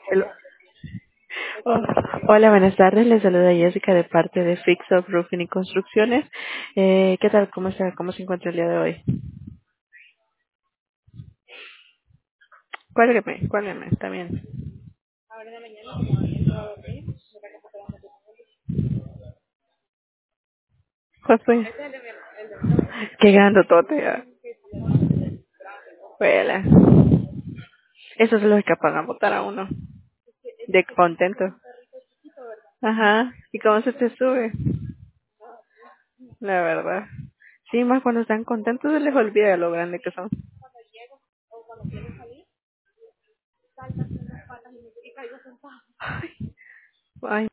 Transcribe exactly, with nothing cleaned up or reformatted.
El- Oh, hola, buenas tardes. Les saluda Jessica de parte de Fix Up Roofing y Construcciones. Eh, ¿Qué tal? ¿Cómo está? ¿Cómo se encuentra el día de hoy? Cuélgueme, cuélgueme, está bien. ¿Cuál fue? Qué grandotote. ah. Huela. Eso es lo que pagan votar a uno. De contento. Ajá. ¿Y cómo se te sube? La verdad. Sí, más cuando están contentos se les olvida lo grande que son. Ay,